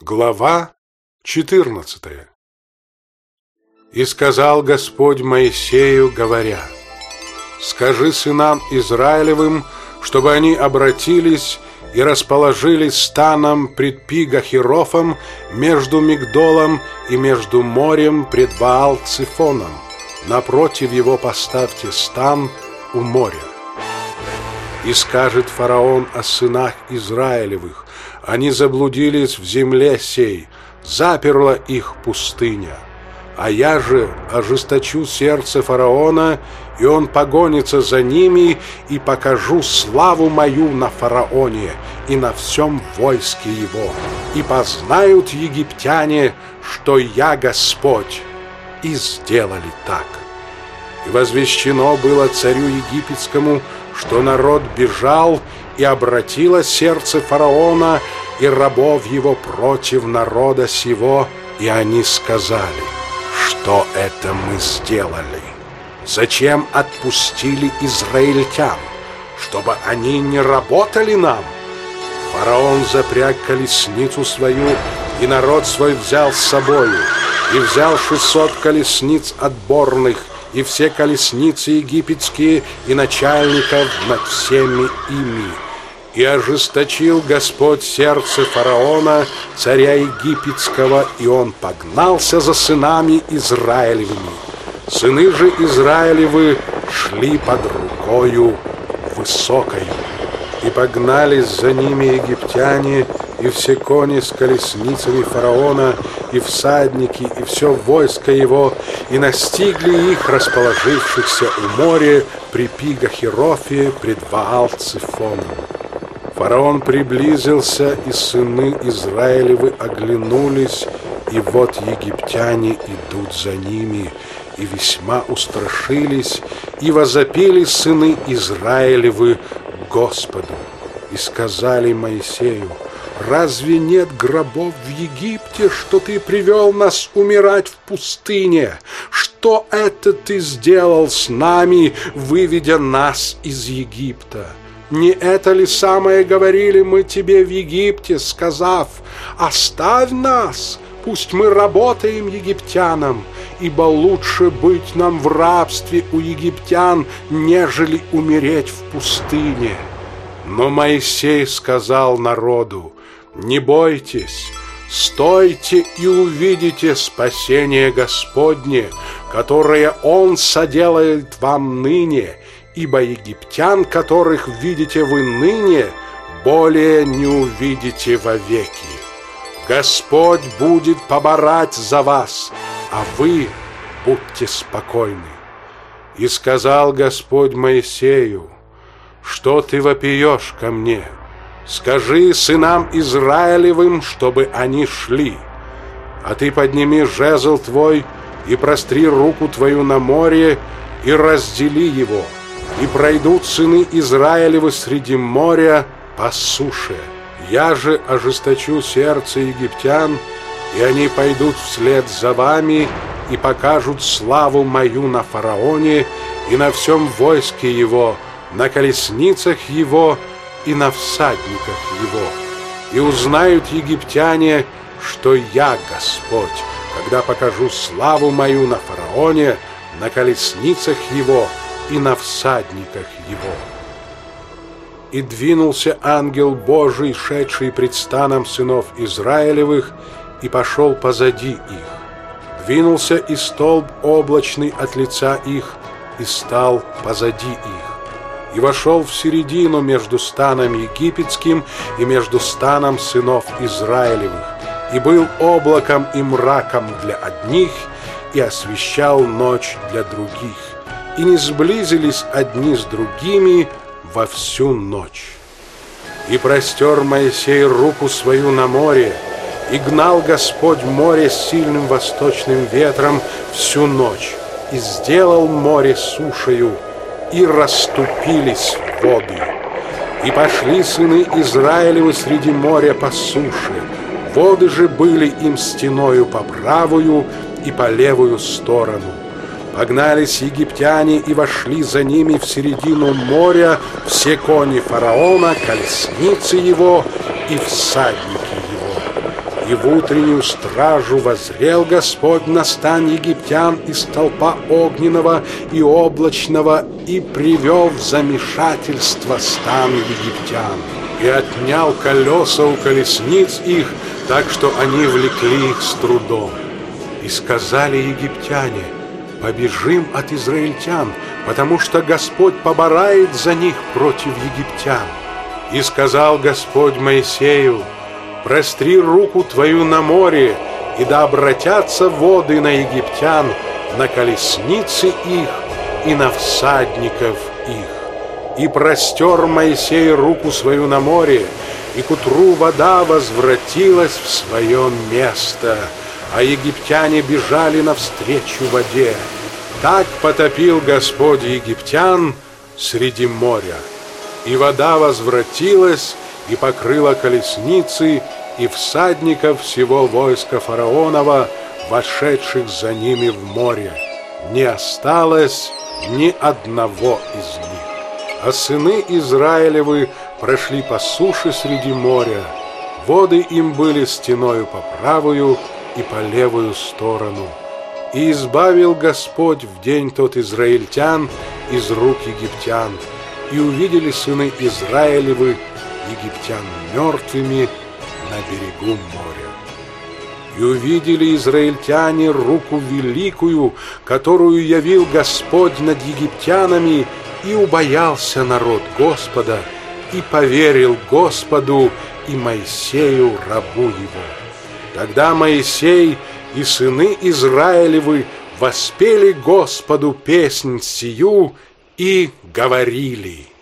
Глава 14. И сказал Господь Моисею, говоря: «Скажи сынам Израилевым, чтобы они обратились и расположились станом пред Пи-Гахирофом между Мигдолом и между морем пред Ваал-Цифоном. Напротив его поставьте стан у моря. И скажет фараон о сынах Израилевых: они заблудились в земле сей, заперла их пустыня. А я же ожесточу сердце фараона, и он погонится за ними, и покажу славу мою на фараоне и на всем войске его. И познают египтяне, что я Господь». И сделали так. И возвещено было царю египетскому, что народ бежал, и обратило сердце фараона и рабов его против народа сего, и они сказали: «Что это мы сделали? Зачем отпустили израильтян? Чтобы они не работали нам?» Фараон запряг колесницу свою, и народ свой взял с собою, и взял 600 колесниц отборных, и все колесницы египетские, и начальников над всеми ими. И ожесточил Господь сердце фараона, царя египетского, и он погнался за сынами Израилевыми. Сыны же Израилевы шли под рукою высокою. И погнались за ними египтяне, и все кони с колесницами фараона, и всадники, и все войско его, и настигли их, расположившихся у моря при Пи-Гахирофе пред Ваал-Цифоном. Фараон приблизился, и сыны Израилевы оглянулись, и вот египтяне идут за ними, и весьма устрашились, и возопили сыны Израилевы Господу. И сказали Моисею: «Разве нет гробов в Египте, что ты привел нас умирать в пустыне? Что это ты сделал с нами, выведя нас из Египта? Не это ли самое говорили мы тебе в Египте, сказав: оставь нас, пусть мы работаем египтянам, ибо лучше быть нам в рабстве у египтян, нежели умереть в пустыне?» Но Моисей сказал народу: «Не бойтесь, стойте и увидите спасение Господне, которое Он соделает вам ныне, ибо египтян, которых видите вы ныне, более не увидите вовеки. Господь будет поборать за вас, а вы будьте спокойны». И сказал Господь Моисею: «Что ты вопиешь ко мне? Скажи сынам Израилевым, чтобы они шли. А ты подними жезл твой и простри руку твою на море, и раздели его, и пройдут сыны Израилевы среди моря по суше. Я же ожесточу сердце египтян, и они пойдут вслед за вами и покажут славу мою на фараоне и на всем войске его, на колесницах его и на всадниках его. И узнают египтяне, что я Господь, когда покажу славу мою на фараоне, на колесницах его и на всадниках его». И двинулся ангел Божий, шедший пред станом сынов Израилевых, и пошел позади их. Двинулся и столб облачный от лица их, и стал позади их. И вошел в середину между станом египетским и между станом сынов Израилевых, и был облаком и мраком для одних, и освещал ночь для других, и не сблизились одни с другими во всю ночь. И простер Моисей руку свою на море, и гнал Господь море с сильным восточным ветром всю ночь, и сделал море сушею, и расступились воды. И пошли сыны Израилевы среди моря по суше, воды же были им стеною по правую и по левую сторону. Погнались египтяне и вошли за ними в середину моря все кони фараона, колесницы его и всадники его. И в утреннюю стражу воззрел Господь на стан египтян из столпа огненного и облачного и привел в замешательство стан египтян. И отнял колеса у колесниц их, так что они влекли их с трудом. И сказали египтяне: побежим от израильтян, потому что Господь поборает за них против египтян. И сказал Господь Моисею: простри руку твою на море, и да обратятся воды на египтян, на колесницы их и на всадников их. И простер Моисей руку свою на море, и к утру вода возвратилась в свое место, а египтяне бежали навстречу воде. Так потопил Господь египтян среди моря. И вода возвратилась и покрыла колесницы и всадников всего войска фараонова, вошедших за ними в море. Не осталось ни одного из них. А сыны Израилевы прошли по суше среди моря. Воды им были стеною по правую и по левую сторону. И избавил Господь в день тот израильтян из рук египтян. И увидели сыны Израилевы египтян мертвыми на берегу моря. И увидели израильтяне руку великую, которую явил Господь над египтянами, и убоялся народ Господа, и поверил Господу и Моисею рабу его. Тогда Моисей и сыны Израилевы воспели Господу песнь сию и говорили: